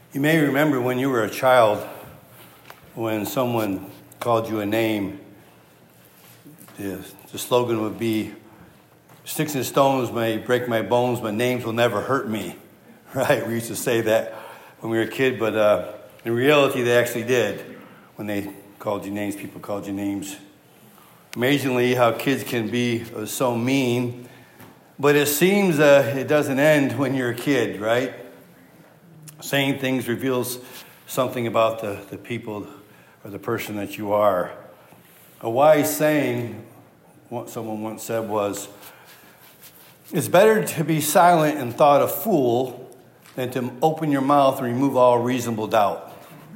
You may remember when you were a child, when someone called you a name, the slogan would be, "Sticks and stones may break my bones, but names will never hurt me." Right? We used to say that when we were a kid, but in reality, they actually did. When they called you names, people called you names. Amazingly, how kids can be so mean, but it seems it doesn't end when you're a kid, right? Saying things reveals something about the people or the person that you are. A wise saying, what someone once said was, "It's better to be silent and thought a fool than to open your mouth and remove all reasonable doubt."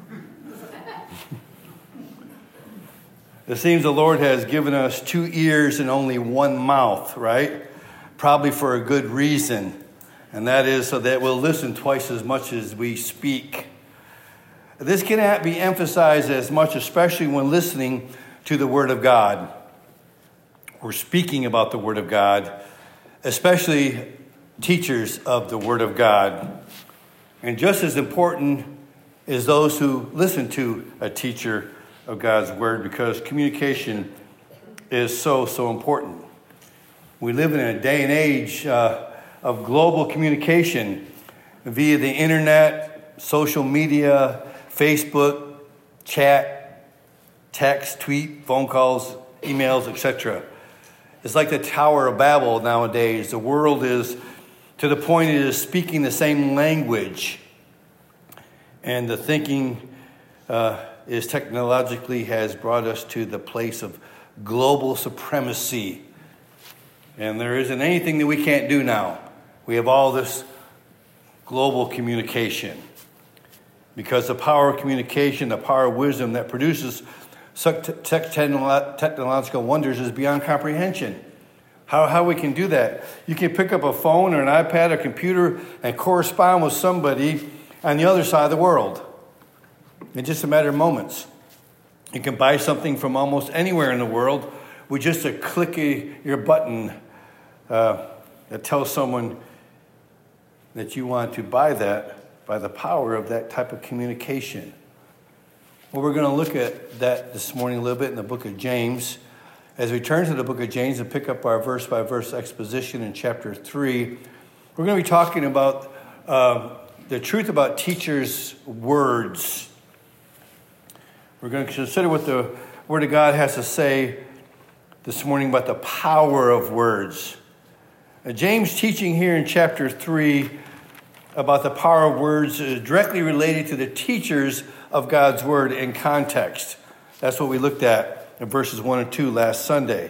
It seems the Lord has given us 2 ears and only 1 mouth, right? Probably for a good reason. And that is so that we'll listen twice as much as we speak. This cannot be emphasized as much, especially when listening to the Word of God or speaking about the Word of God, especially teachers of the Word of God. And just as important is those who listen to a teacher of God's Word, because communication is so important. We live in a day and age of global communication via the internet, social media, Facebook, chat, text, tweet, phone calls, emails, etc. It's like the Tower of Babel nowadays. The world is to the point it is speaking the same language. And the thinking is technologically has brought us to the place of global supremacy. And there isn't anything that we can't do now. We have all this global communication. Because the power of communication, the power of wisdom that produces such technological wonders is beyond comprehension. How we can do that? You can pick up a phone or an iPad or computer and correspond with somebody on the other side of the world in just a matter of moments. You can buy something from almost anywhere in the world with just a click of your button that tells someone that you want to buy that by the power of that type of communication. Well, we're going to look at that this morning a little bit in the book of James. As we turn to the book of James and pick up our verse-by-verse exposition in chapter 3, we're going to be talking about the truth about teachers' words. We're going to consider what the Word of God has to say this morning about the power of words. James' teaching here in chapter 3 about the power of words is directly related to the teachers of God's Word in context. That's what we looked at in verses 1 and 2 last Sunday.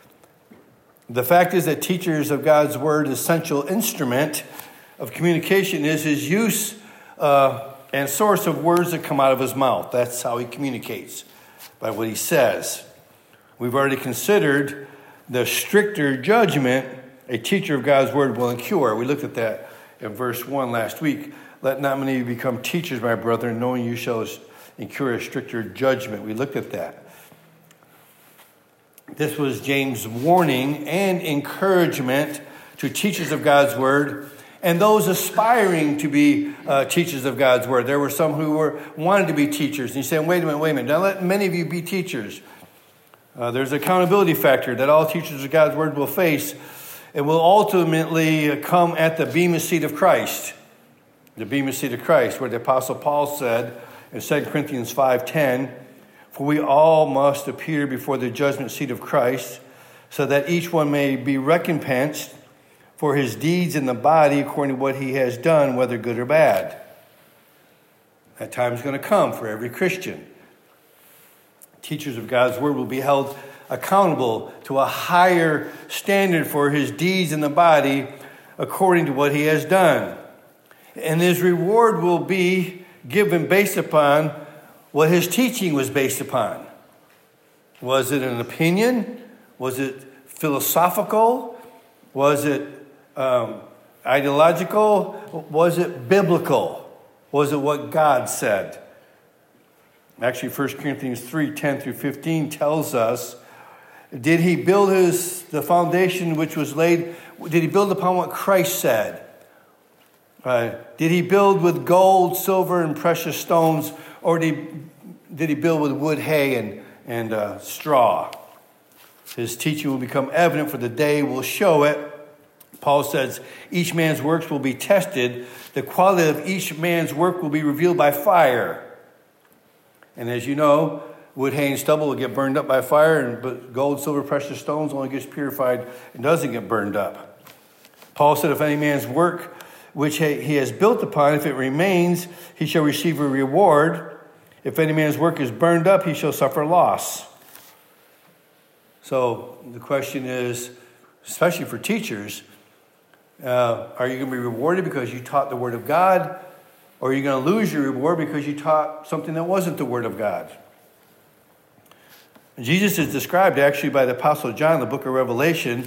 The fact is that teachers of God's Word, essential instrument of communication is his use and source of words that come out of his mouth. That's how he communicates, by what he says. We've already considered the stricter judgment a teacher of God's Word will incur. We looked at that in verse 1 last week. "Let not many of you become teachers, my brethren, knowing you shall incur a stricter judgment." We looked at that. This was James' warning and encouragement to teachers of God's Word and those aspiring to be teachers of God's Word. There were some who wanted to be teachers. And he said, wait a minute. Now let many of you be teachers. There's an accountability factor that all teachers of God's Word will face. It will ultimately come at the bema seat of Christ. The bema seat of Christ, where the Apostle Paul said in 2 Corinthians 5:10, "For we all must appear before the judgment seat of Christ, so that each one may be recompensed for his deeds in the body according to what he has done, whether good or bad." That time is going to come for every Christian. Teachers of God's Word will be held accountable to a higher standard for his deeds in the body according to what he has done. And his reward will be given based upon what his teaching was based upon. Was it an opinion? Was it philosophical? Was it ideological? Was it biblical? Was it what God said? Actually, 1 Corinthians 3:10 through 15 tells us, did he build the foundation which was laid, did he build upon what Christ said? Did he build with gold, silver, and precious stones, or did he build with wood, hay, and straw? His teaching will become evident, for the day will show it. Paul says, each man's works will be tested. The quality of each man's work will be revealed by fire. And as you know, wood, hay, and stubble will get burned up by fire, but gold, silver, precious stones only gets purified and doesn't get burned up. Paul said, if any man's work which he has built upon, if it remains, he shall receive a reward. If any man's work is burned up, he shall suffer loss. So the question is, especially for teachers, are you going to be rewarded because you taught the Word of God, or are you going to lose your reward because you taught something that wasn't the Word of God? Jesus is described actually by the Apostle John in the book of Revelation.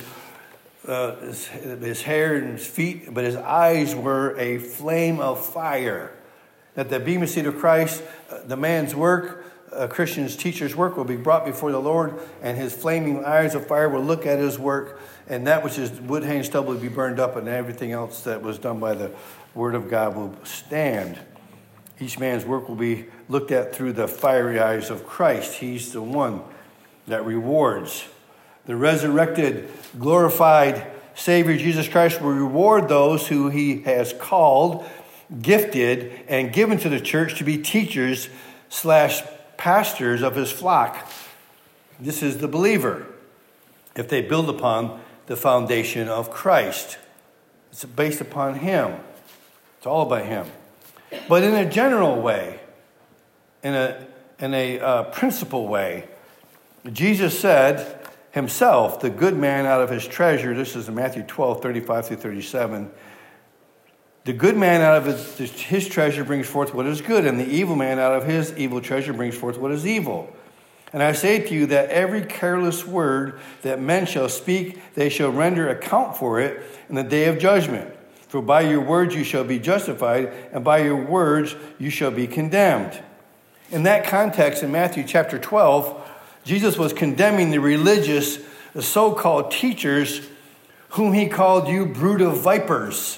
His hair and his feet, but his eyes were a flame of fire. At the Bema Seat of Christ, the man's work, a Christian's teacher's work, will be brought before the Lord, and his flaming eyes of fire will look at his work, and that which is wood, hay, and stubble will be burned up, and everything else that was done by the Word of God will stand. Each man's work will be looked at through the fiery eyes of Christ. He's the one that rewards. The resurrected, glorified Savior Jesus Christ will reward those who he has called, gifted, and given to the church to be teachers / pastors of his flock. This is the believer, if they build upon the foundation of Christ. It's based upon him. It's all about him. But in a general way, in a principal way, Jesus said himself, the good man out of his treasure, this is in Matthew 12, 35 through 37, the good man out of his treasure brings forth what is good, and the evil man out of his evil treasure brings forth what is evil. And I say to you that every careless word that men shall speak, they shall render account for it in the day of judgment. For by your words you shall be justified, and by your words you shall be condemned. In that context, in Matthew chapter 12, Jesus was condemning the religious, the so-called teachers, whom he called you brood of vipers.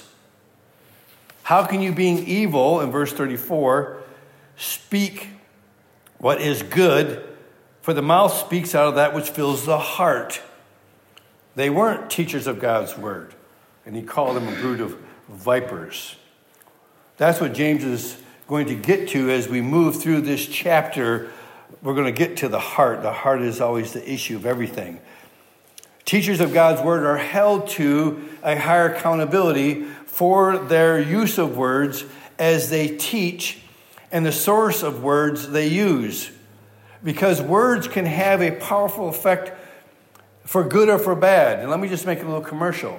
How can you, being evil, in verse 34, speak what is good? For the mouth speaks out of that which fills the heart. They weren't teachers of God's word, and he called them a brood of vipers. That's what James is going to get to as we move through this chapter. We're going to get to the heart. The heart is always the issue of everything. Teachers of God's word are held to a higher accountability for their use of words as they teach and the source of words they use. Because words can have a powerful effect for good or for bad. And let me just make a little commercial.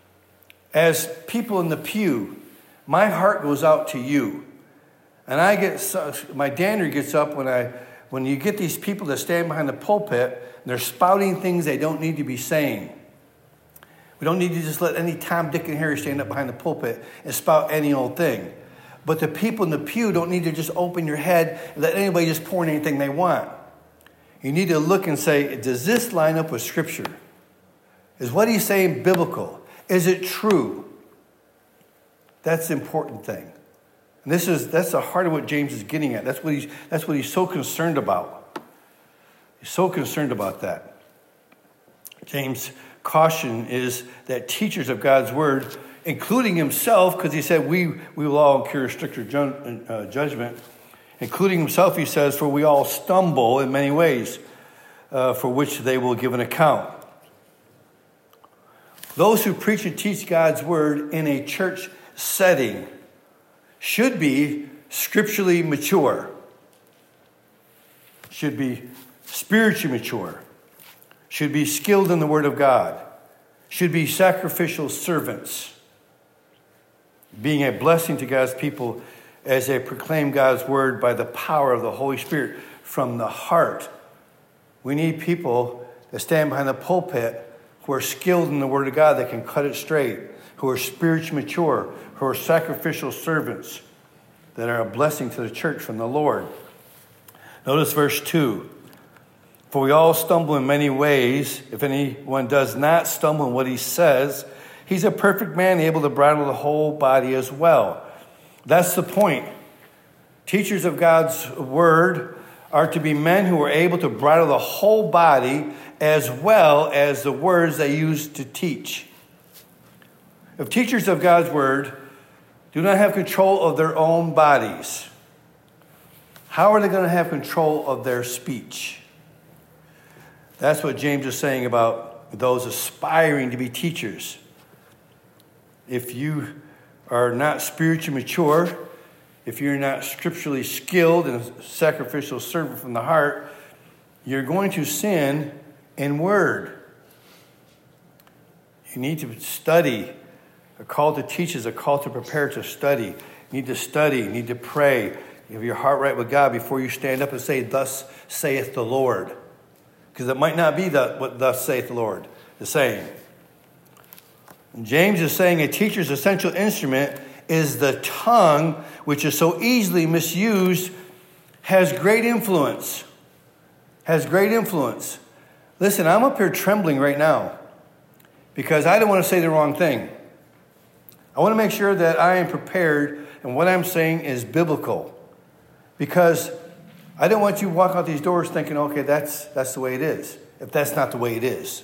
As people in the pew, my heart goes out to you. And my dander gets up when you get these people that stand behind the pulpit and they're spouting things they don't need to be saying. We don't need to just let any Tom, Dick, and Harry stand up behind the pulpit and spout any old thing. But the people in the pew don't need to just open your head and let anybody just pour in anything they want. You need to look and say, does this line up with Scripture? Is what he's saying biblical? Is it true? That's the important thing. And that's the heart of what James is getting at. That's what he's so concerned about. He's so concerned about that. James' caution is that teachers of God's word, including himself, because he said we will all incur stricter judgment, including himself, he says, for we all stumble in many ways, for which they will give an account. Those who preach and teach God's word in a church setting should be scripturally mature, should be spiritually mature, should be skilled in the word of God, should be sacrificial servants, being a blessing to God's people as they proclaim God's word by the power of the Holy Spirit from the heart. We need people that stand behind the pulpit who are skilled in the word of God, that can cut it straight, who are spiritually mature, who are sacrificial servants, that are a blessing to the church from the Lord. Notice verse 2. For we all stumble in many ways. If anyone does not stumble in what he says, He's a perfect man, able to bridle the whole body as well. That's the point. Teachers of God's word are to be men who are able to bridle the whole body as well as the words they use to teach. If teachers of God's word do not have control of their own bodies, how are they going to have control of their speech? That's what James is saying about those aspiring to be teachers. If you are not spiritually mature, if you're not scripturally skilled and a sacrificial servant from the heart, you're going to sin in word. You need to study. A call to teach is a call to prepare to study. You need to study. You need to pray. You have your heart right with God before you stand up and say, "Thus saith the Lord." Because it might not be what "thus saith the Lord" is saying. And James is saying a teacher's essential instrument is the tongue, which is so easily misused, has great influence. Has great influence. Listen, I'm up here trembling right now because I don't want to say the wrong thing. I want to make sure that I am prepared and what I'm saying is biblical. Because I don't want you to walk out these doors thinking, okay, that's the way it is, if that's not the way it is.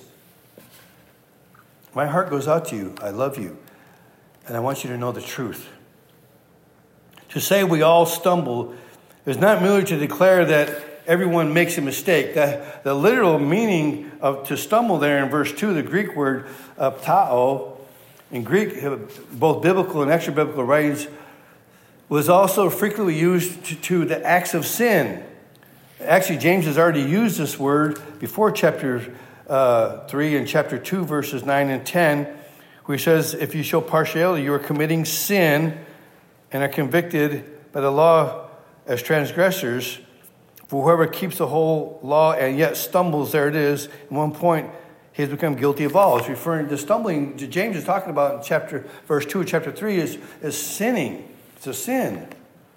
My heart goes out to you. I love you. And I want you to know the truth. To say we all stumble is not merely to declare that everyone makes a mistake. The literal meaning of to stumble there in verse 2, the Greek word ptao, in Greek, both biblical and extra-biblical writings, was also frequently used to the acts of sin. Actually, James has already used this word before chapter 3 and chapter 2, verses 9 and 10, where he says, if you show partiality, you are committing sin and are convicted by the law as transgressors. For whoever keeps the whole law and yet stumbles, there it is, at one point, he has become guilty of all. It's referring to stumbling. James is talking about in verse 2 of chapter 3 is sinning. It's a sin.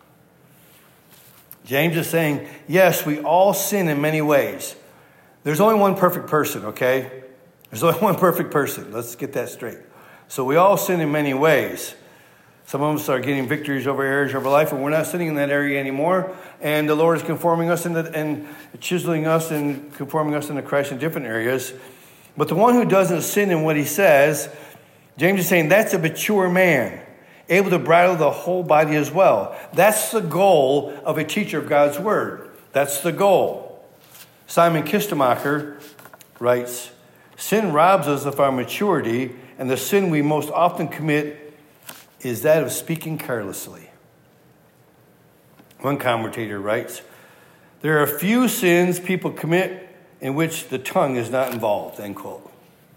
James is saying, yes, we all sin in many ways. There's only one perfect person, okay? There's only one perfect person. Let's get that straight. So we all sin in many ways. Some of us are getting victories over areas of our life, and we're not sitting in that area anymore. And the Lord is conforming us and chiseling us and conforming us into Christ in different areas. But the one who doesn't sin in what he says, James is saying that's a mature man, able to bridle the whole body as well. That's the goal of a teacher of God's word. That's the goal. Simon Kistemacher writes, sin robs us of our maturity, and the sin we most often commit is that of speaking carelessly. One commentator writes, there are few sins people commit in which the tongue is not involved, end quote.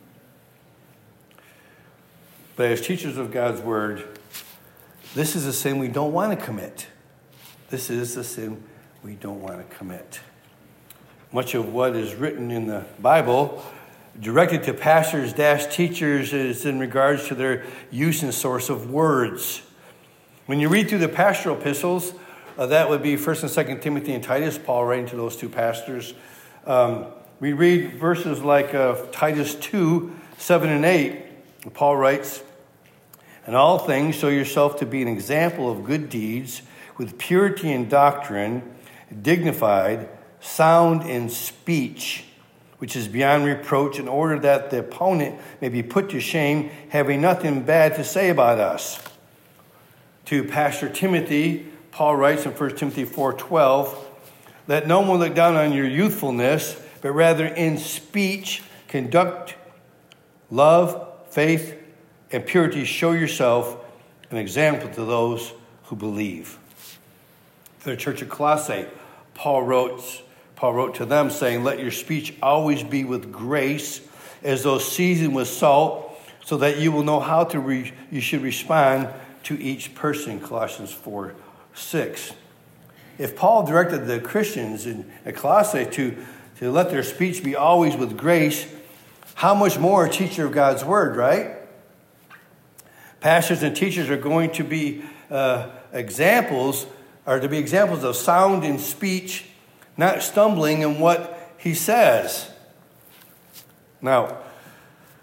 But as teachers of God's word, this is a sin we don't want to commit. This is the sin we don't want to commit. Much of what is written in the Bible directed to pastors - teachers is in regards to their use and source of words. When you read through the pastoral epistles, that would be 1 and 2 Timothy and Titus, Paul writing to those two pastors. We read verses like Titus 2, 7 and 8. Paul writes, in all things show yourself to be an example of good deeds, with purity in doctrine, dignified, sound in speech, which is beyond reproach, in order that the opponent may be put to shame, having nothing bad to say about us. To Pastor Timothy, Paul writes in 1 Timothy 4:12, let no one look down on your youthfulness, but rather in speech conduct love, faith, and purity. Show yourself an example to those who believe. For the church of Colossae, Paul wrote to them saying, let your speech always be with grace, as though seasoned with salt, so that you will know how you should respond to each person. Colossians 4:6. If Paul directed the Christians at Colossae to let their speech be always with grace, how much more a teacher of God's word, right? Pastors and teachers are going to be examples of sound in speech, not stumbling in what he says. Now,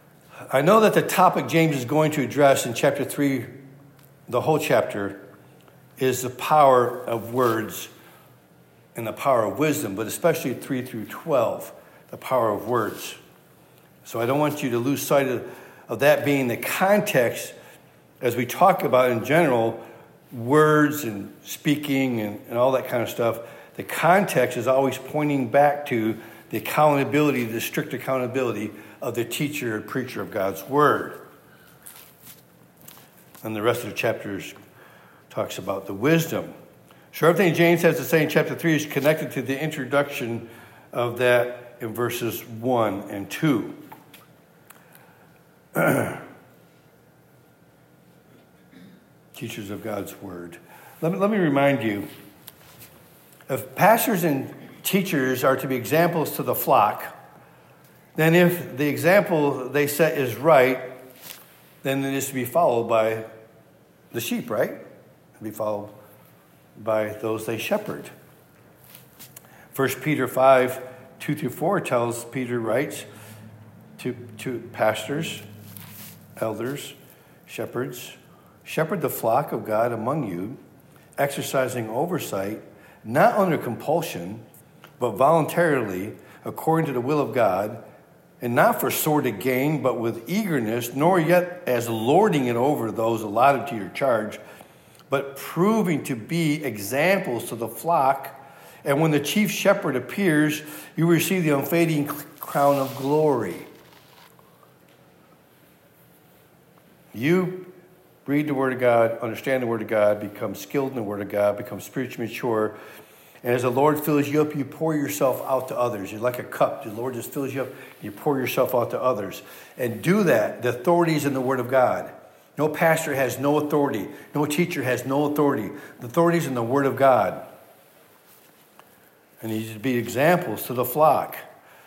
I know that the topic James is going to address in chapter 3, the whole chapter, is the power of words and the power of wisdom, but especially 3 through 12, the power of words. So I don't want you to lose sight of that being the context as we talk about in general words and speaking and all that kind of stuff. The context is always pointing back to the accountability, the strict accountability of the teacher and preacher of God's word. And the rest of the chapters talks about the wisdom. So everything James has to say in chapter 3 is connected to the introduction of that in verses 1 and 2. Teachers of God's word. Let me remind you, if pastors and teachers are to be examples to the flock, then if the example they set is right, then it is to be followed by the sheep, right? To be followed by those they shepherd. 1 Peter 5, 2 through 4 tells, Peter writes to pastors, elders, shepherds, shepherd the flock of God among you, exercising oversight, not under compulsion, but voluntarily, according to the will of God, and not for sordid gain, but with eagerness, nor yet as lording it over those allotted to your charge, but proving to be examples to the flock. And when the chief shepherd appears, you receive the unfading crown of glory. You read the Word of God, understand the Word of God, become skilled in the Word of God, become spiritually mature. And as the Lord fills you up, you pour yourself out to others. You're like a cup. The Lord just fills you up. You pour yourself out to others. And do that. The authority is in the Word of God. No pastor has no authority. No teacher has no authority. The authority is in the Word of God. And these to be examples to the flock.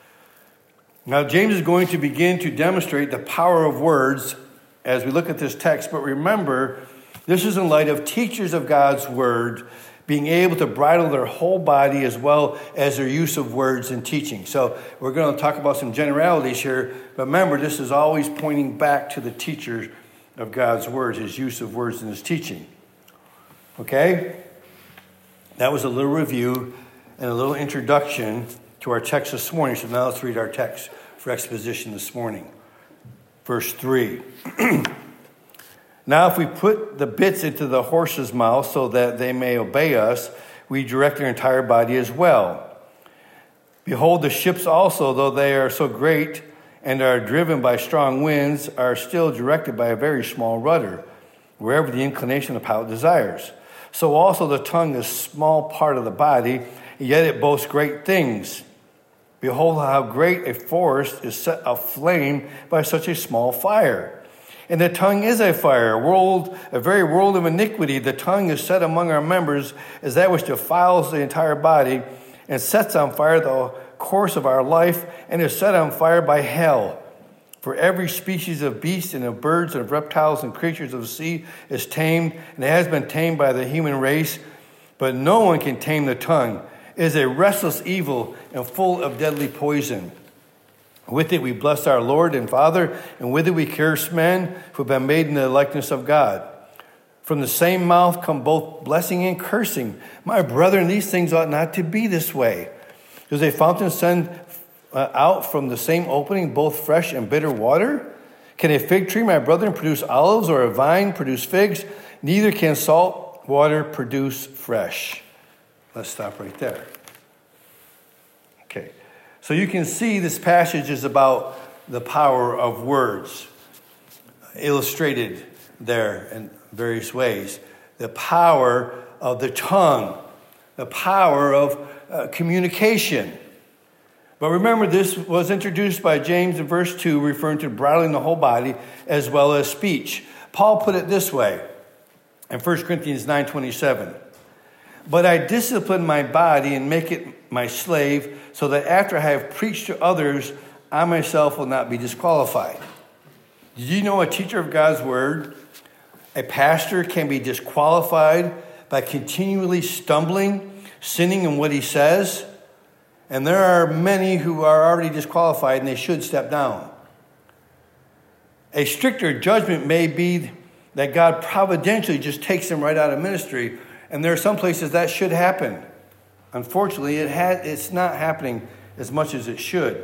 Now, James is going to begin to demonstrate the power of words as we look at this text. But remember, this is in light of teachers of God's Word being able to bridle their whole body as well as their use of words in teaching. So we're going to talk about some generalities here. But remember, this is always pointing back to the teacher of God's Word, his use of words in his teaching. Okay? That was a little review and a little introduction to our text this morning. So now let's read our text for exposition this morning. Verse 3. Now, if we put the bits into the horse's mouth so that they may obey us, we direct their entire body as well. Behold, the ships also, though they are so great and are driven by strong winds, are still directed by a very small rudder, wherever the inclination of the pilot desires. So also the tongue is a small part of the body, yet it boasts great things. Behold, how great a forest is set aflame by such a small fire. And the tongue is a fire, a very world of iniquity. The tongue is set among our members as that which defiles the entire body and sets on fire the course of our life and is set on fire by hell. For every species of beasts and of birds and of reptiles and creatures of the sea is tamed, and it has been tamed by the human race. But no one can tame the tongue. It is a restless evil and full of deadly poison. With it we bless our Lord and Father, and with it we curse men who have been made in the likeness of God. From the same mouth come both blessing and cursing. My brethren, these things ought not to be this way. Does a fountain send out from the same opening both fresh and bitter water? Can a fig tree, my brethren, produce olives, or a vine produce figs? Neither can salt water produce fresh. Let's stop right there. Okay. So you can see this passage is about the power of words, illustrated there in various ways. The power of the tongue, the power of communication. But remember, this was introduced by James in verse 2, referring to bridling the whole body as well as speech. Paul put it this way in 1 Corinthians 9:27. But I discipline my body and make it my slave, so that after I have preached to others, I myself will not be disqualified. Did you know a teacher of God's word, a pastor, can be disqualified by continually stumbling, sinning in what he says? And there are many who are already disqualified and they should step down. A stricter judgment may be that God providentially just takes them right out of ministry. And there are some places that should happen. Unfortunately, it's not happening as much as it should.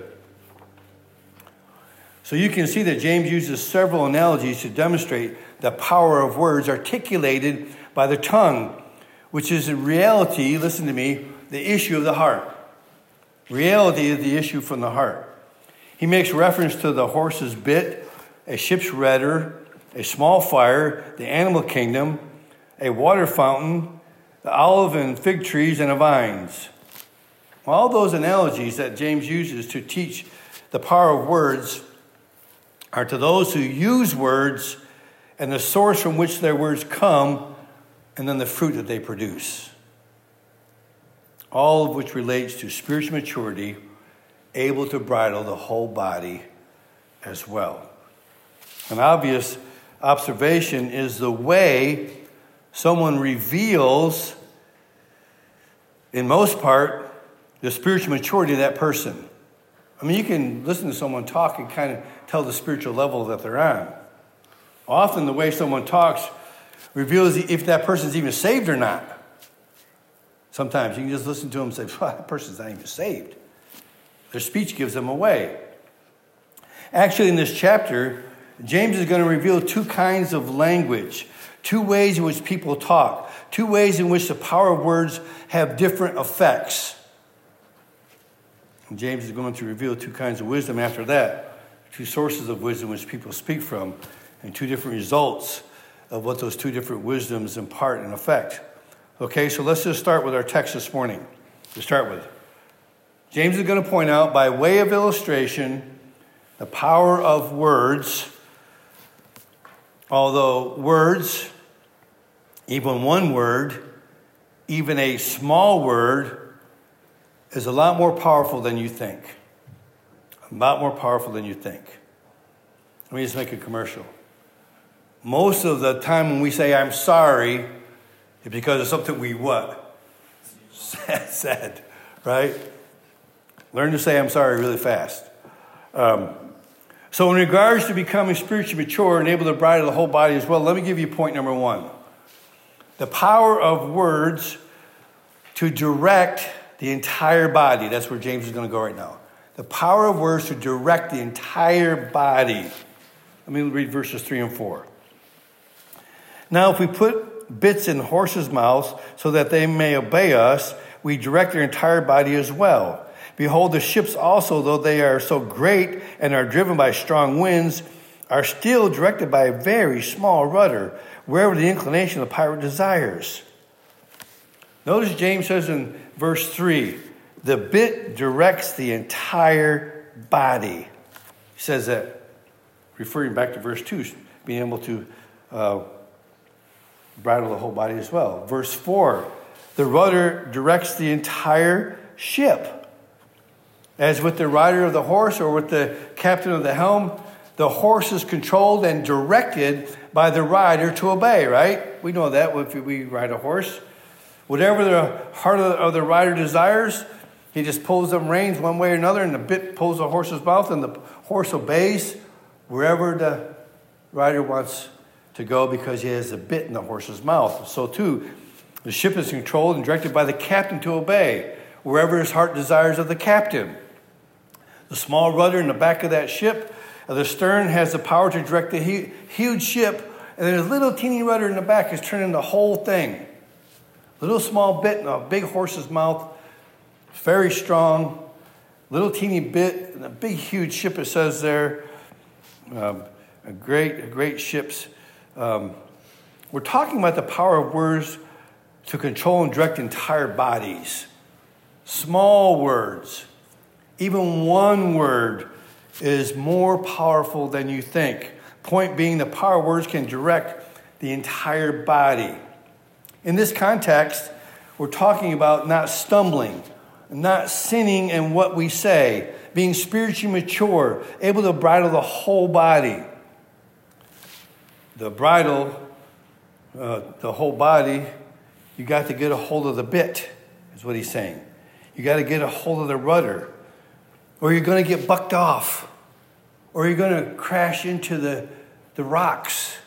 So you can see that James uses several analogies to demonstrate the power of words articulated by the tongue, which is in reality, listen to me, the issue of the heart. Reality is the issue from the heart. He makes reference to the horse's bit, a ship's rudder, a small fire, the animal kingdom, a water fountain, the olive and fig trees, and the vines. All those analogies that James uses to teach the power of words are to those who use words and the source from which their words come, and then the fruit that they produce. All of which relates to spiritual maturity, able to bridle the whole body as well. An obvious observation is the way someone reveals, in most part, the spiritual maturity of that person. I mean, you can listen to someone talk and kind of tell the spiritual level that they're on. Often the way someone talks reveals if that person's even saved or not. Sometimes you can just listen to them and say, well, that person's not even saved. Their speech gives them away. Actually, in this chapter, James is going to reveal two kinds of language, two ways in which people talk, two ways in which the power of words have different effects. And James is going to reveal two kinds of wisdom after that, two sources of wisdom which people speak from, and two different results of what those two different wisdoms impart and affect. Okay, so let's just start with our text this morning. To start with, James is going to point out, by way of illustration, the power of words. Although words, even one word, even a small word, is a lot more powerful than you think. A lot more powerful than you think. Let me just make a commercial. Most of the time when we say, I'm sorry, it's because of something we what? Said, right? Learn to say I'm sorry really fast. So in regards to becoming spiritually mature and able to bridle the whole body as well, let me give you point number one. The power of words to direct the entire body. That's where James is going to go right now. The power of words to direct the entire body. Let me read verses 3 and 4. Now, if we put bits in horses' mouths so that they may obey us, we direct their entire body as well. Behold, the ships also, though they are so great and are driven by strong winds, are still directed by a very small rudder, wherever the inclination of the pilot desires. Notice James says in verse 3, the bit directs the entire body. He says that, referring back to verse 2, being able to bridle the whole body as well. Verse 4, the rudder directs the entire ship. As with the rider of the horse or with the captain of the helm, the horse is controlled and directed by the rider to obey, right? We know that if we ride a horse. Whatever the heart of the rider desires, he just pulls them reins one way or another, and the bit pulls the horse's mouth, and the horse obeys wherever the rider wants to go because he has a bit in the horse's mouth. So too, the ship is controlled and directed by the captain to obey wherever his heart desires of the captain. The small rudder in the back of that ship, the stern, has the power to direct the huge ship, and then a little teeny rudder in the back is turning the whole thing. Little small bit in a big horse's mouth, very strong, little teeny bit in a big huge ship, it says there. A great ships. We're talking about the power of words to control and direct entire bodies. Small words. Even one word is more powerful than you think. Point being, the power of words can direct the entire body. In this context, we're talking about not stumbling, not sinning in what we say, being spiritually mature, able to bridle the whole body. The bridle, the whole body, you got to get a hold of the bit, is what he's saying. You got to get a hold of the rudder, or you're going to get bucked off, or you're going to crash into the rocks.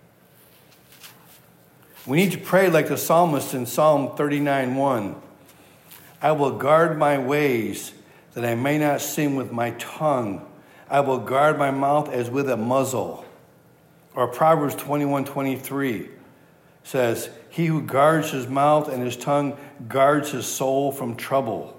We need to pray like the psalmist in Psalm 39:1. I will guard my ways that I may not sin with my tongue. I will guard my mouth as with a muzzle. Or Proverbs 21:23 says, he who guards his mouth and his tongue guards his soul from trouble.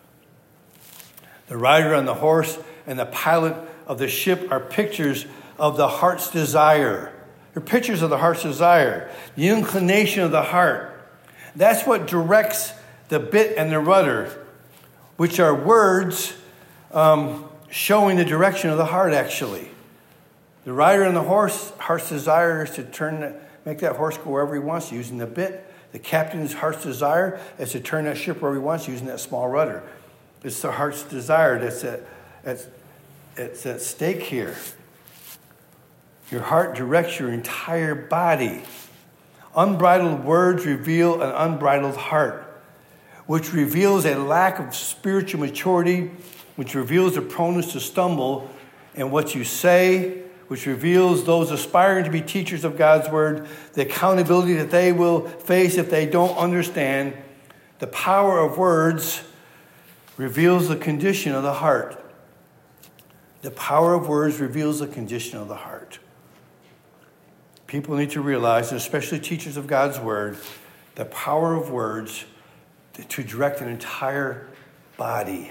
The rider on the horse and the pilot of the ship are pictures of the heart's desire. They're pictures of the heart's desire, the inclination of the heart. That's what directs the bit and the rudder, which are words showing the direction of the heart, actually. The rider on the horse, heart's desire is to make that horse go wherever he wants using the bit. The captain's heart's desire is to turn that ship wherever he wants using that small rudder. It's the heart's desire that's at stake here. Your heart directs your entire body. Unbridled words reveal an unbridled heart, which reveals a lack of spiritual maturity, which reveals a proneness to stumble in what you say, which reveals those aspiring to be teachers of God's word, the accountability that they will face if they don't understand. The power of words reveals the condition of the heart. The power of words reveals the condition of the heart. People need to realize, and especially teachers of God's word, the power of words to direct an entire body.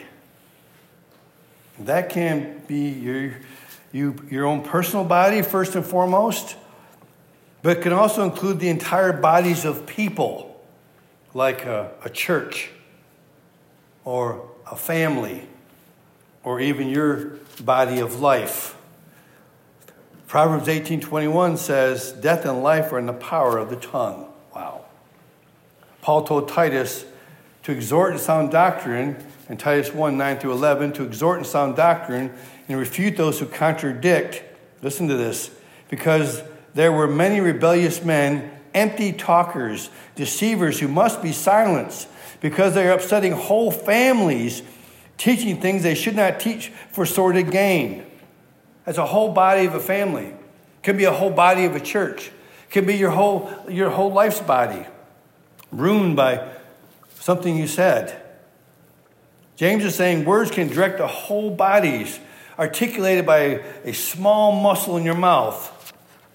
That can be your own personal body, first and foremost, but it can also include the entire bodies of people, like a church or a family, or even your body of life. Proverbs 18:21 says, death and life are in the power of the tongue. Wow. Paul told Titus to exhort in sound doctrine, in Titus 1:9-11, to exhort in sound doctrine and refute those who contradict. Listen to this. Because there were many rebellious men, empty talkers, deceivers who must be silenced, because they are upsetting whole families, teaching things they should not teach for sordid gain. That's a whole body of a family. It can be a whole body of a church. It can be your whole life's body, ruined by something you said. James is saying words can direct the whole bodies, articulated by a small muscle in your mouth.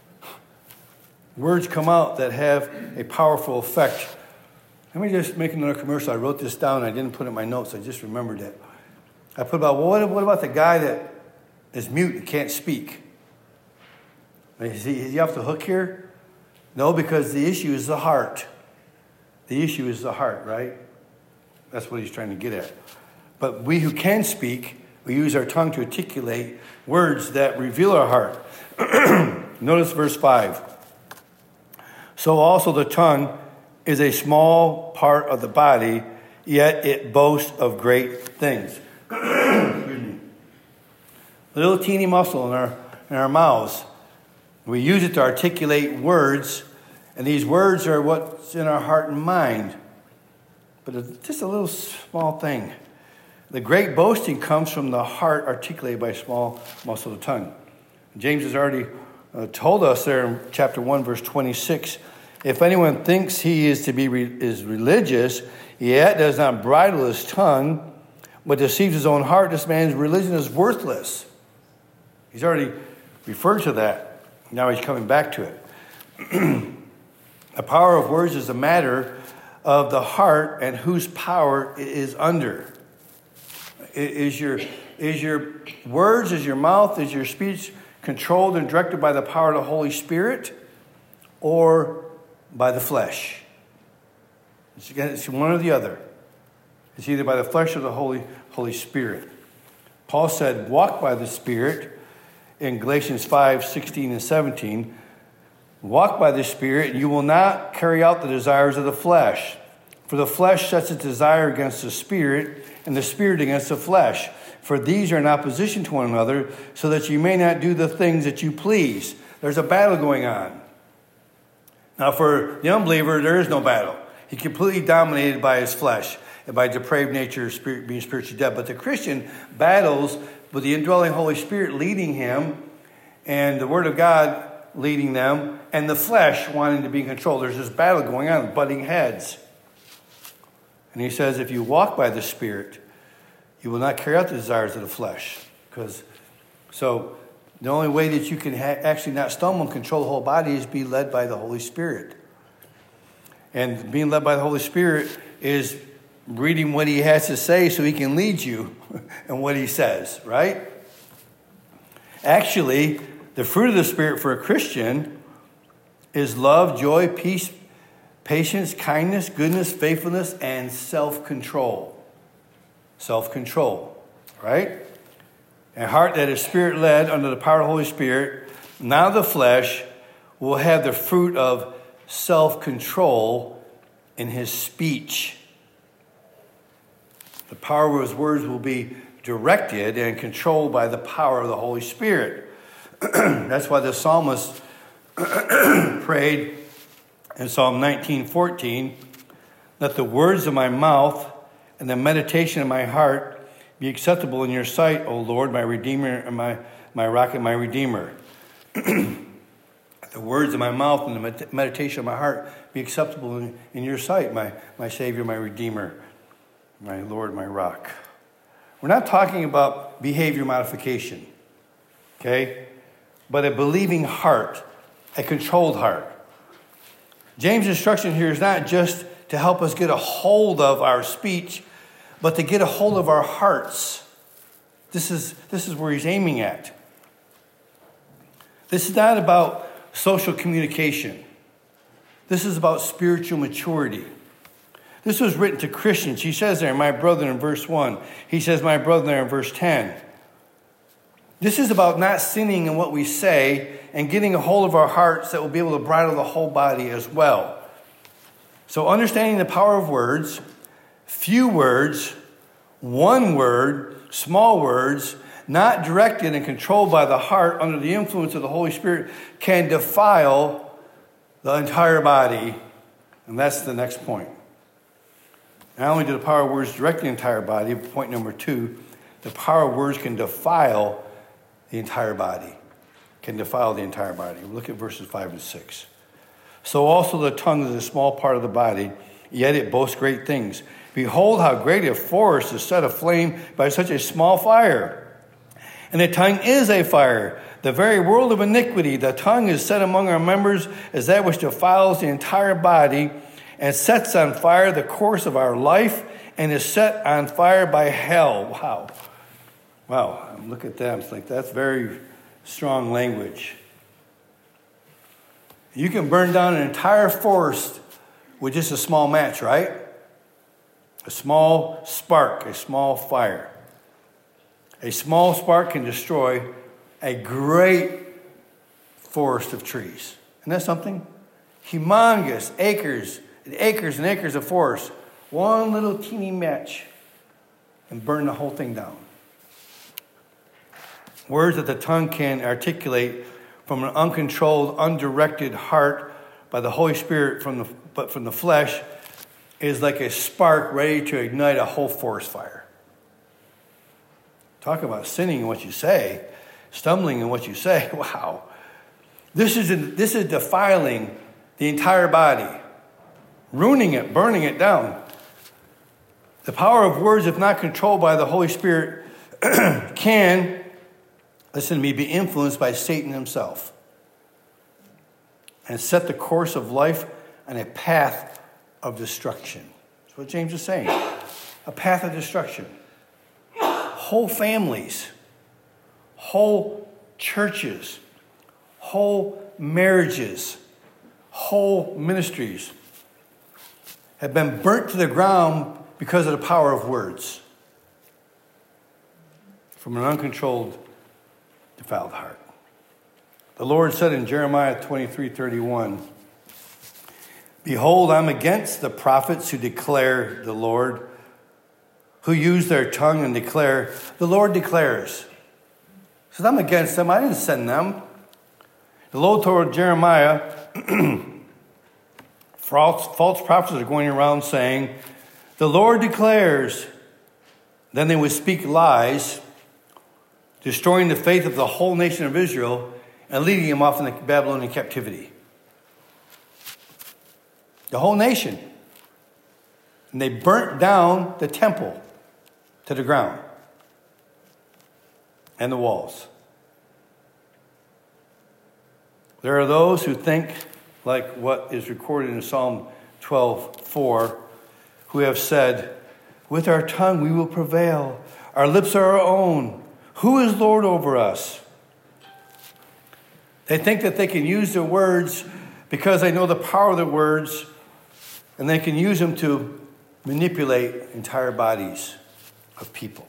Words come out that have a powerful effect. Let me just make another commercial. I wrote this down. I didn't put it in my notes. I just remembered it. I put about, well, what about the guy that is mute and can't speak? Is he off the hook here? No, because the issue is the heart. The issue is the heart, right? That's what he's trying to get at. But we who can speak, we use our tongue to articulate words that reveal our heart. Notice verse 5. So also the tongue is a small part of the body, yet it boasts of great things. Excuse me. A little teeny muscle in our mouths. We use it to articulate words, and these words are what's in our heart and mind. But it's just a little small thing. The great boasting comes from the heart articulated by a small muscle of the tongue. James has already told us there in chapter 1, verse 26, if anyone thinks he is religious, yet does not bridle his tongue, but deceives his own heart, this man's religion is worthless. He's already referred to that. Now he's coming back to it. The power of words is a matter of the heart and whose power it is under. Is your words, is your mouth, is your speech controlled and directed by the power of the Holy Spirit or by the flesh? It's one or the other. It's either by the flesh or the Holy Spirit. Paul said, walk by the Spirit in Galatians 5:16-17. Walk by the Spirit, and you will not carry out the desires of the flesh. For the flesh sets its desire against the Spirit, and the Spirit against the flesh. For these are in opposition to one another, so that you may not do the things that you please. There's a battle going on. Now, for the unbeliever, there is no battle. He's completely dominated by his flesh and by depraved nature, being spiritually dead. But the Christian battles but the indwelling Holy Spirit leading him, and the Word of God leading them, and the flesh wanting to be in control. There's this battle going on, butting heads. And he says, if you walk by the Spirit, you will not carry out the desires of the flesh. So the only way that you can actually not stumble and control the whole body is be led by the Holy Spirit. And being led by the Holy Spirit is reading what he has to say so he can lead you in what he says, right? Actually, the fruit of the Spirit for a Christian is love, joy, peace, patience, kindness, goodness, faithfulness, and self-control. Self-control, right? A heart that is Spirit-led under the power of the Holy Spirit, now the flesh will have the fruit of self-control in his speech. The power of his words will be directed and controlled by the power of the Holy Spirit. That's why the psalmist prayed in Psalm 19:14, let the words of my mouth and the meditation of my heart be acceptable in your sight, O Lord, my Redeemer and my rock and my Redeemer. The words of my mouth and the meditation of my heart be acceptable in your sight, my Savior, my Redeemer, my Lord, my rock. We're not talking about behavior modification, okay? But a believing heart, a controlled heart. James' instruction here is not just to help us get a hold of our speech, but to get a hold of our hearts. This is where he's aiming at. This is not about social communication. This is about spiritual maturity. This was written to Christians. He says there, my brother, in verse 1. He says, my brother, there in verse 10. This is about not sinning in what we say and getting a hold of our hearts that will be able to bridle the whole body as well. So understanding the power of words, few words, one word, small words, not directed and controlled by the heart under the influence of the Holy Spirit, can defile the entire body. And that's the next point. Not only do the power of words direct the entire body, point number 2, the power of words can defile the entire body. Can defile the entire body. Look at verses 5 and 6. So also the tongue is a small part of the body, yet it boasts great things. Behold how great a forest is set aflame by such a small fire. And the tongue is a fire, the very world of iniquity. The tongue is set among our members as that which defiles the entire body and sets on fire the course of our life and is set on fire by hell. Wow, look at that. It's like, that's very strong language. You can burn down an entire forest with just a small match, right? A small spark, a small fire. A small spark can destroy a great forest of trees. Isn't that something? Humongous acres and acres and acres of forest. One little teeny match and burn the whole thing down. Words that the tongue can articulate from an uncontrolled, undirected heart by the Holy Spirit but from the flesh is like a spark ready to ignite a whole forest fire. Talk about sinning in what you say, stumbling in what you say. Wow. This is defiling the entire body, ruining it, burning it down. The power of words, if not controlled by the Holy Spirit, can, listen to me, be influenced by Satan himself and set the course of life on a path of destruction. That's what James is saying. A path of destruction. Whole families, whole churches, whole marriages, whole ministries have been burnt to the ground because of the power of words from an uncontrolled, defiled heart. The Lord said in Jeremiah 23:31, behold, I'm against the prophets who declare the Lord, who use their tongue and declare, the Lord declares. He says, I'm against them. I didn't send them. The Lord told Jeremiah, false prophets are going around saying, the Lord declares. Then they would speak lies destroying the faith of the whole nation of Israel and leading them off into Babylonian captivity. The whole nation. And they burnt down the temple to the ground and the walls. There are those who think, like what is recorded in Psalm 12:4, who have said, with our tongue we will prevail. Our lips are our own. Who is Lord over us? They think that they can use their words because they know the power of their words, and they can use them to manipulate entire bodies of people.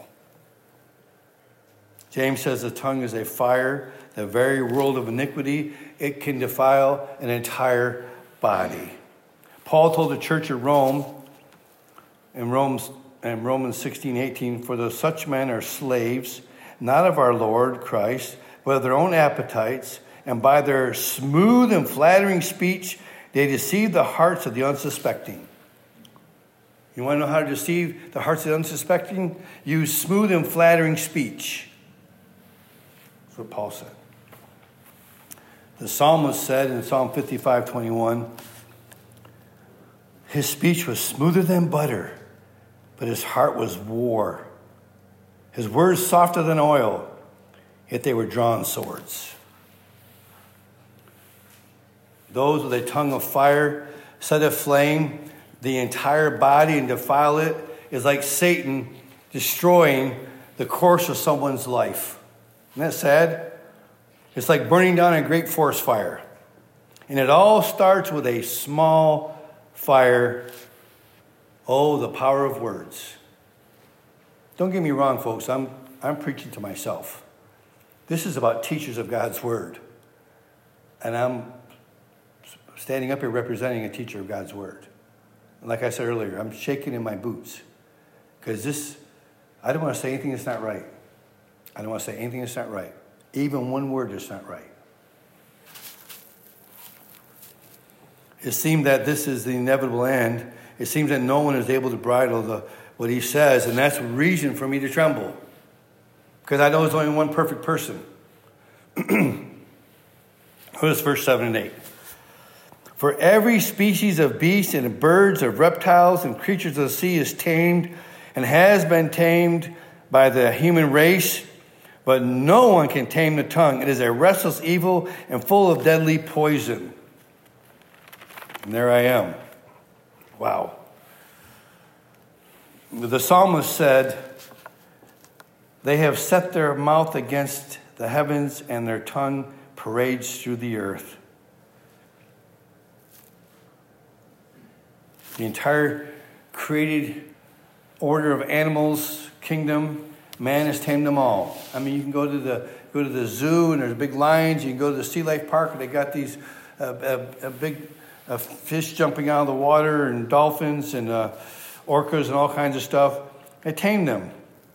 James says the tongue is a fire, the very world of iniquity. It can defile an entire body. Paul told the church of Rome in Romans 16:18, for such men are slaves, not of our Lord Christ, but of their own appetites, and by their smooth and flattering speech, they deceive the hearts of the unsuspecting. You want to know how to deceive the hearts of the unsuspecting? Use smooth and flattering speech. That's what Paul said. The psalmist said in Psalm 55:21, his speech was smoother than butter, but his heart was war. His words softer than oil, yet they were drawn swords. Those with a tongue of fire set aflame the entire body and defile it is like Satan destroying the course of someone's life. Isn't that sad? It's like burning down a great forest fire. And it all starts with a small fire. Oh, the power of words. Don't get me wrong, folks. I'm preaching to myself. This is about teachers of God's word. And I'm standing up here representing a teacher of God's word. And like I said earlier, I'm shaking in my boots. Because I don't want to say anything that's not right. I don't want to say anything that's not right. Even one word that's not right. It seemed that this is the inevitable end. It seems that no one is able to bridle what he says, and that's reason for me to tremble. Because I know there's only one perfect person. Notice verse 7 and 8. For every species of beasts and birds, of reptiles and creatures of the sea is tamed and has been tamed by the human race, but no one can tame the tongue. It is a restless evil and full of deadly poison. And there I am. Wow. The psalmist said, they have set their mouth against the heavens and their tongue parades through the earth. The entire created order of animals, kingdom, man has tamed them all. I mean, you can go to the zoo and there's big lions. You can go to the Sea Life Park and they got these big fish jumping out of the water and dolphins and orcas and all kinds of stuff. They tamed them.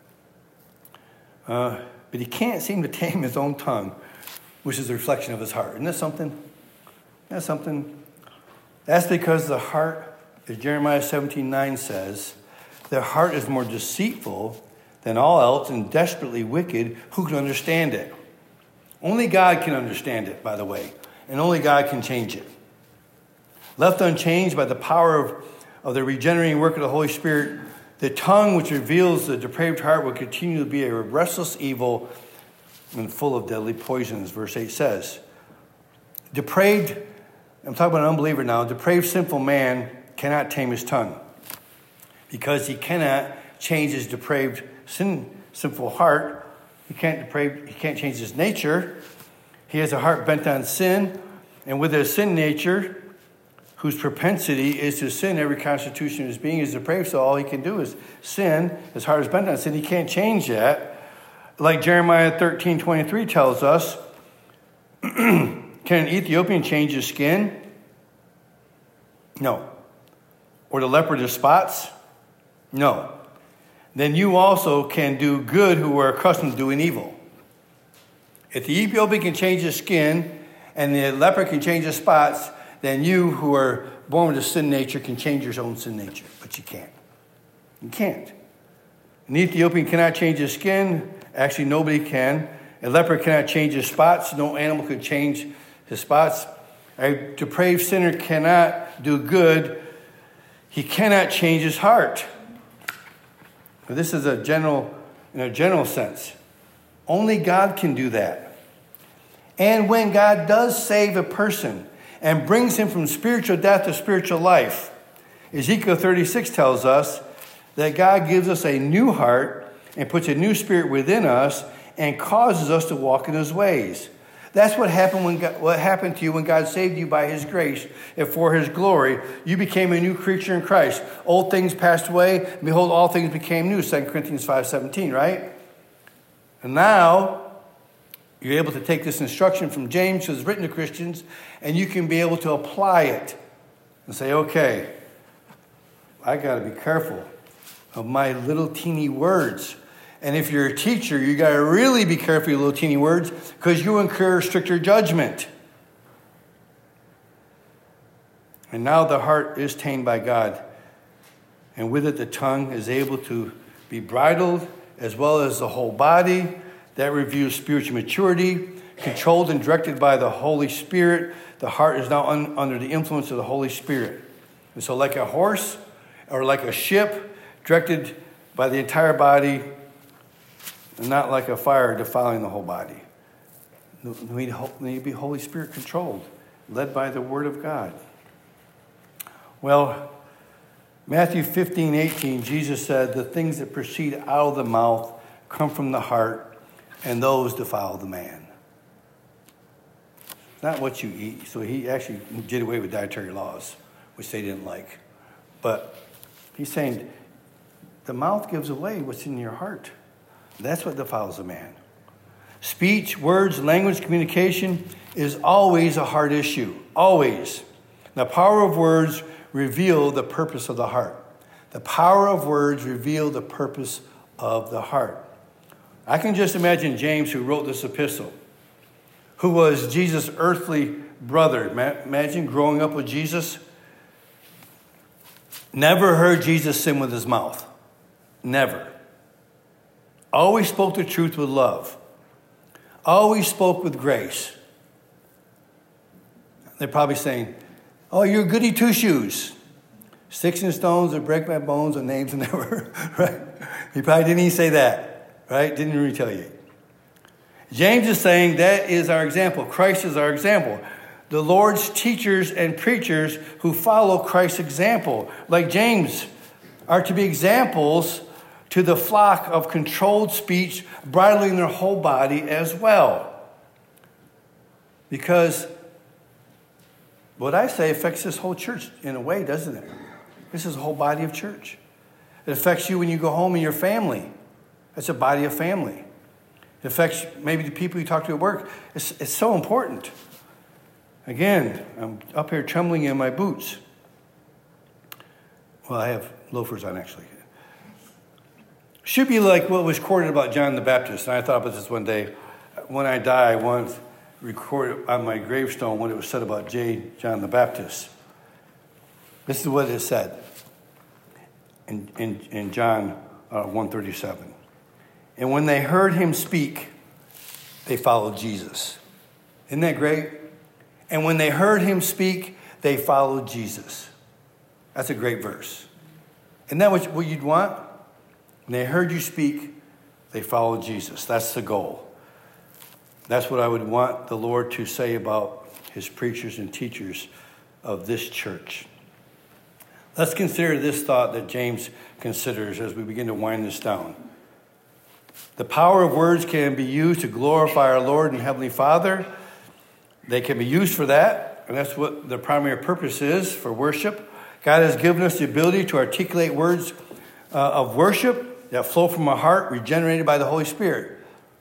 But he can't seem to tame his own tongue, which is a reflection of his heart. Isn't that something? That's something. That's because the heart, as Jeremiah 17:9 says, the heart is more deceitful than all else and desperately wicked. Who can understand it? Only God can understand it, by the way, and only God can change it. Left unchanged by the power of the regenerating work of the Holy Spirit, the tongue which reveals the depraved heart will continue to be a restless evil and full of deadly poison, as verse 8 says. Depraved, I'm talking about an unbeliever now, depraved sinful man cannot tame his tongue because he cannot change his depraved sinful heart. He can't change his nature. He has a heart bent on sin, and with his sin nature, whose propensity is to sin, every constitution of his being is depraved, so all he can do is sin. His heart is bent on sin. He can't change that. Like Jeremiah 13:23 tells us, can an Ethiopian change his skin? No. Or the leopard his spots? No. Then you also can do good who are accustomed to doing evil. If the Ethiopian can change his skin and the leopard can change his spots, then you who are born with a sin nature can change your own sin nature. But you can't. You can't. An Ethiopian cannot change his skin, Actually, nobody can. A leper cannot change his spots. No animal could change his spots. A depraved sinner cannot do good. He cannot change his heart. This is in a general sense. Only God can do that. And when God does save a person and brings him from spiritual death to spiritual life, Ezekiel 36 tells us that God gives us a new heart and puts a new spirit within us and causes us to walk in his ways. That's what happened to you when God saved you by his grace and for his glory. You became a new creature in Christ. Old things passed away, and behold, all things became new, 2 Corinthians 5:17, right? And now, you're able to take this instruction from James, who's written to Christians, and you can be able to apply it and say, okay, I got to be careful of my little teeny words. And if you're a teacher, you got to really be careful of your little teeny words because you incur stricter judgment. And now the heart is tamed by God. And with it, the tongue is able to be bridled as well as the whole body. That reveals spiritual maturity, controlled and directed by the Holy Spirit. The heart is now under the influence of the Holy Spirit. And so like a horse or like a ship, directed by the entire body, and not like a fire defiling the whole body. We need to be Holy Spirit controlled, led by the Word of God. Well, Matthew 15:18, Jesus said, the things that proceed out of the mouth come from the heart, and those defile the man. Not what you eat. So he actually did away with dietary laws, which they didn't like. But he's saying the mouth gives away what's in your heart. That's what defiles a man. Speech, words, language, communication is always a hard issue. Always. The power of words reveal the purpose of the heart. The power of words reveal the purpose of the heart. I can just imagine James, who wrote this epistle, who was Jesus' earthly brother. Imagine growing up with Jesus. Never heard Jesus sin with his mouth. Never. Always spoke the truth with love. Always spoke with grace. They're probably saying, oh, you're goody two-shoes. Sticks and stones that break my bones and names and never, right? He probably didn't even say that, right? Didn't even retaliate. James is saying that is our example. Christ is our example. The Lord's teachers and preachers who follow Christ's example, like James, are to be examples to the flock of controlled speech, bridling their whole body as well. Because what I say affects this whole church in a way, doesn't it? This is a whole body of church. It affects you when you go home and your family. That's a body of family. It affects maybe the people you talk to at work. It's so important. Again, I'm up here trembling in my boots. Well, I have loafers on, actually. Should be like what was recorded about John the Baptist. And I thought about this one day. When I die, I want to record on my gravestone what it was said about John the Baptist. This is what it said in John 1:37. And when they heard him speak, they followed Jesus. Isn't that great? And when they heard him speak, they followed Jesus. That's a great verse. Isn't that what you'd want? When they heard you speak, they followed Jesus. That's the goal. That's what I would want the Lord to say about his preachers and teachers of this church. Let's consider this thought that James considers as we begin to wind this down. The power of words can be used to glorify our Lord and Heavenly Father. They can be used for that, and that's what the primary purpose is for worship. God has given us the ability to articulate words of worship that flow from our heart, regenerated by the Holy Spirit.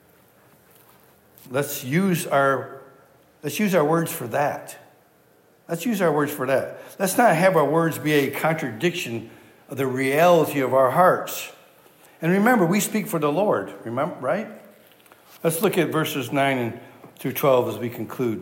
Let's use our words for that. Let's use our words for that. Let's not have our words be a contradiction of the reality of our hearts. And remember, we speak for the Lord. Remember, right? Let's look at verses 9 through 12 as we conclude.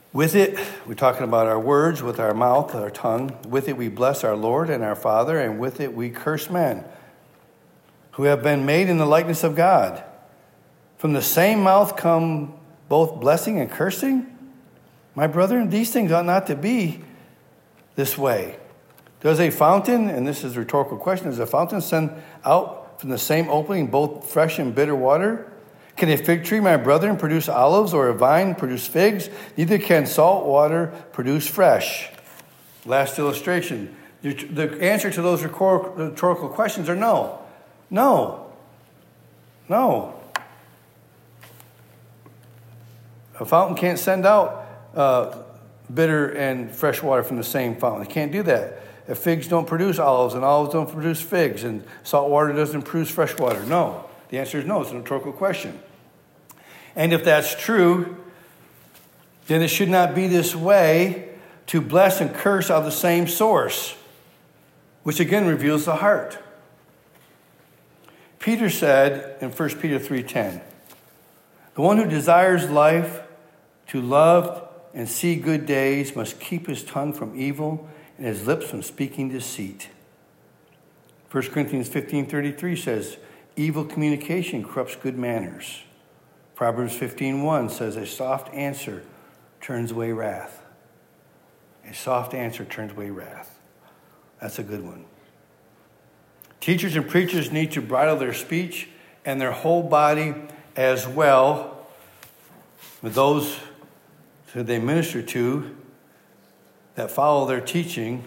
With it, we're talking about our words, with our mouth, our tongue. With it, we bless our Lord and our Father, and with it, we curse men who have been made in the likeness of God. From the same mouth come both blessing and cursing. My brethren, these things ought not to be this way. Does a fountain, and this is a rhetorical question, does a fountain send out from the same opening both fresh and bitter water? Can a fig tree, my brethren, produce olives, or a vine produce figs? Neither can salt water produce fresh. Last illustration. The answer to those rhetorical questions are no. No. No. A fountain can't send out bitter and fresh water from the same fountain. It can't do that. If figs don't produce olives, and olives don't produce figs, and salt water doesn't produce fresh water. No. The answer is no. It's a rhetorical question. And if that's true, then it should not be this way to bless and curse out of the same source, which again reveals the heart. Peter said in 1 Peter 3:10, the one who desires life, to love and see good days, must keep his tongue from evil and his lips from speaking deceit. 1 Corinthians 15:33 says, evil communication corrupts good manners. Proverbs 15:1 says, a soft answer turns away wrath. A soft answer turns away wrath. That's a good one. Teachers and preachers need to bridle their speech and their whole body as well with those who they minister to that follow their teaching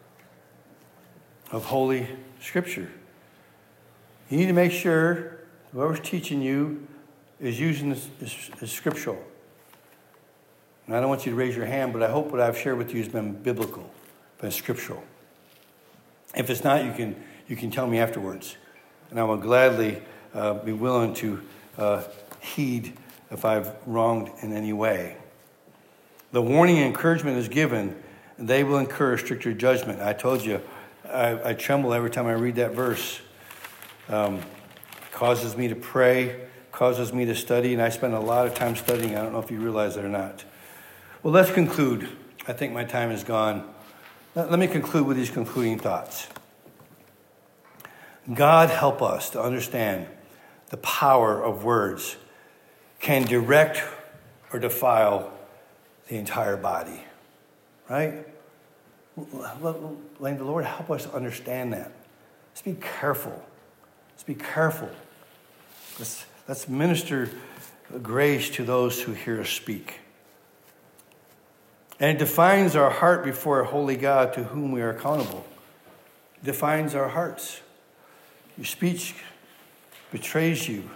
of Holy Scripture. You need to make sure whoever's teaching you is using this scriptural. And I don't want you to raise your hand, but I hope what I've shared with you has been biblical, been scriptural. If it's not, you can tell me afterwards, and I will gladly be willing to heed if I've wronged in any way. The warning and encouragement is given, and they will incur stricter judgment. I told you, I tremble every time I read that verse. Causes me to pray, causes me to study, and I spend a lot of time studying. I don't know if you realize that or not. Well, let's conclude. I think my time is gone. Let me conclude with these concluding thoughts. God help us to understand the power of words can direct or defile the entire body. Right? The Lord help us understand that. Let's be careful. Let's be careful. Let's minister grace to those who hear us speak. And it defines our heart before a holy God to whom we are accountable. It defines our hearts. Your speech betrays you.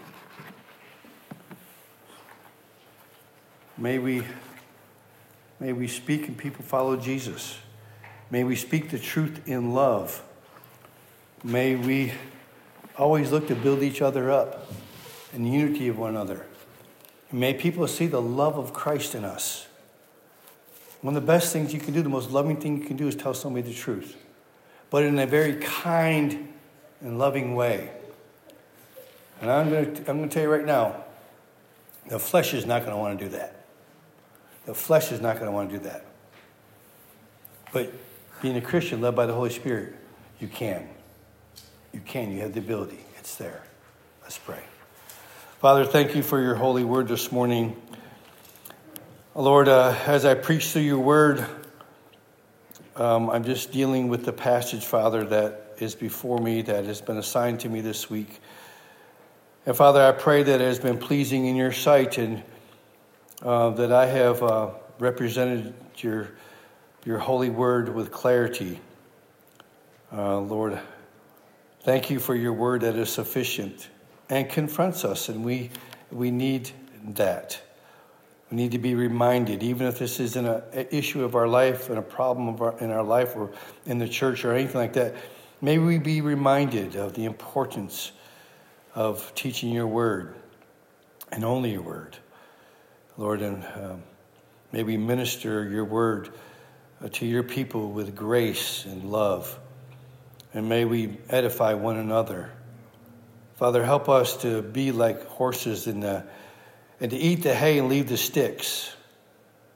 May we speak and people follow Jesus. May we speak the truth in love. May we always look to build each other up in the unity of one another. And may people see the love of Christ in us. One of the best things you can do, the most loving thing you can do, is tell somebody the truth, but in a very kind and loving way. And I'm going to tell you right now, the flesh is not going to want to do that. The flesh is not going to want to do that. But being a Christian led by the Holy Spirit, you can. You can. You have the ability. It's there. Let's pray. Father, thank you for your holy word this morning. Lord, as I preach through your word, I'm just dealing with the passage, Father, that is before me, that has been assigned to me this week. And Father, I pray that it has been pleasing in your sight, and that I have represented your holy word with clarity. Lord, thank you for your word that is sufficient and confronts us, and we need that. We need to be reminded, even if this isn't an issue of our life and a problem in our life or in the church or anything like that, may we be reminded of the importance of teaching your word and only your word. Lord, and may we minister your word to your people with grace and love, and may we edify one another. Father, help us to be like horses and to eat the hay and leave the sticks,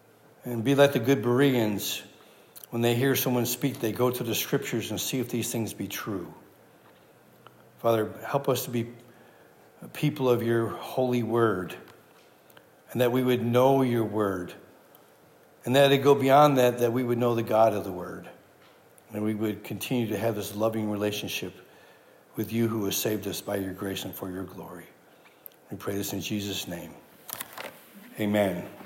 And be like the good Bereans. When they hear someone speak, they go to the scriptures and see if these things be true. Father, help us to be people of your holy word, and that we would know your word, and that it go beyond that, that we would know the God of the word, and we would continue to have this loving relationship with you who has saved us by your grace and for your glory. We pray this in Jesus' name. Amen.